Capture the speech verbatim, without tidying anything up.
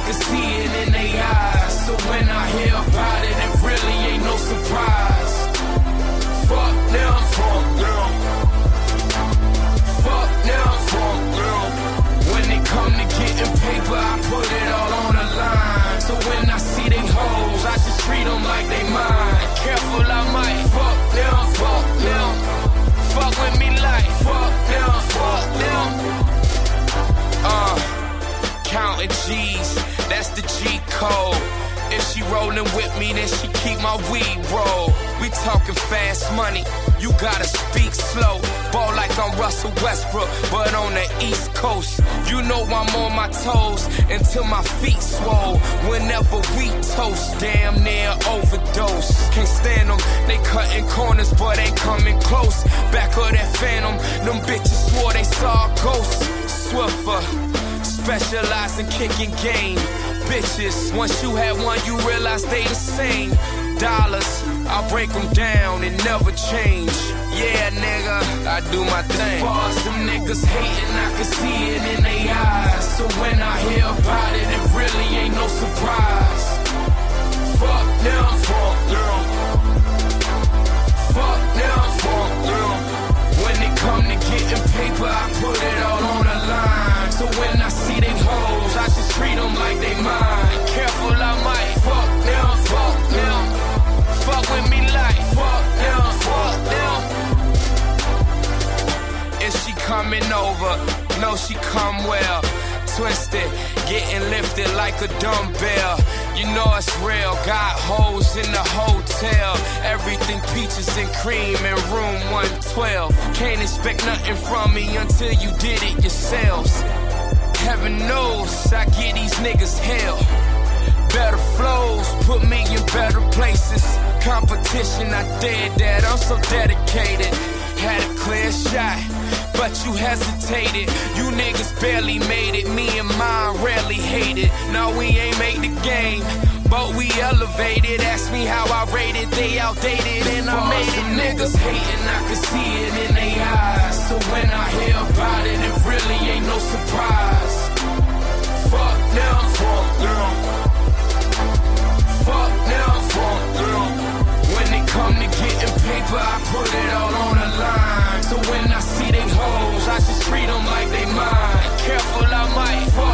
can see it in their eyes. So when I hear about it, it really ain't no surprise. Fuck them, fuck them. Fuck them, fuck them. When it come to getting paper, I put it all on the line. So when I see they hoes, I just treat them like they mine. Careful, I might fuck them, fuck them. Fuck with me like fuck them, fuck them. Uh, counting G's, that's the G code. If she rollin' with me, then she keep my weed roll. We talking fast money, you gotta speak slow. Ball like I'm Russell Westbrook, but on the East Coast. You know I'm on my toes until my feet swole. Whenever we toast, damn near overdose. Can't stand them, they cutting corners, but ain't coming close. Back of that phantom, them bitches swore they saw a ghost. Swiffer, specialize in kicking game. Bitches, once you had one, you realize they the same. Dollars, I break them down and never change. Yeah, nigga, I do my thing. As far as them niggas hating, I can see it in their eyes. So when I hear about it, it really ain't no surprise. Fuck them, fuck them. Fuck them, fuck them. When it come to getting paper, I put it all on the line. So when I see they hoes, I just treat them like they mine. Careful, I might fuck them, fuck them. Fuck with me like fuck them, fuck them. If she coming over, know she come well. Twisted, getting lifted like a dumbbell. You know it's real, got hoes in the hotel. Everything peaches and cream in room one twelve. Can't expect nothing from me until you did it yourselves. Heaven knows I give these niggas hell. Better flows, put me in better places. Competition, I did that, I'm so dedicated. Had a clear shot, but you hesitated. You niggas barely made it, me and mine rarely hated. No, we ain't make the game, but we elevated. Ask me how I rated, they outdated, and I made it. Niggas hating, I can see it in their eyes. So when I hear about it, it really ain't no surprise. Fuck them, fuck them. Fuck them, fuck them. When it come to getting paper, I put it all on the line. So when I see they hoes, I just treat them like they mine. Careful, I might fuck